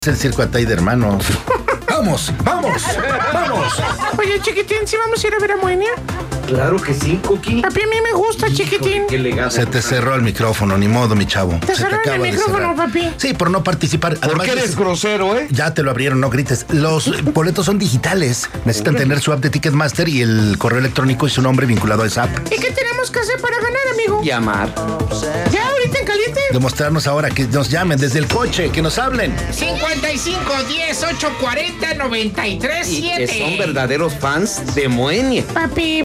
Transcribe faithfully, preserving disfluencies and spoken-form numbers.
Es el circo Atay de hermanos. ¡Vamos! ¡Vamos! ¡Vamos! Oye, chiquitín, ¿sí vamos a ir a ver a Moenia? Claro que sí, Coqui. Papi, a mí me gusta, chiquitín. Qué legado. Se te cerró el micrófono, ni modo, mi chavo. Te Se cerraron el acaba de micrófono, cerrar. papi. Sí, por no participar. ¿Por Además, qué eres es- grosero, eh? Ya te lo abrieron, no grites. Los boletos son digitales. Necesitan tener su app de Ticketmaster y el correo electrónico y su nombre vinculado a esa app. ¿Y qué tenemos que hacer para ganar, amigo? Llamar. ¿Ya ahorita en caliente? Demostrarnos ahora que nos llamen desde el coche, que nos hablen. cincuenta y cinco, diez, ocho, cuarenta, noventa y tres, Y siete. que son verdaderos fans de Moenia. Papi,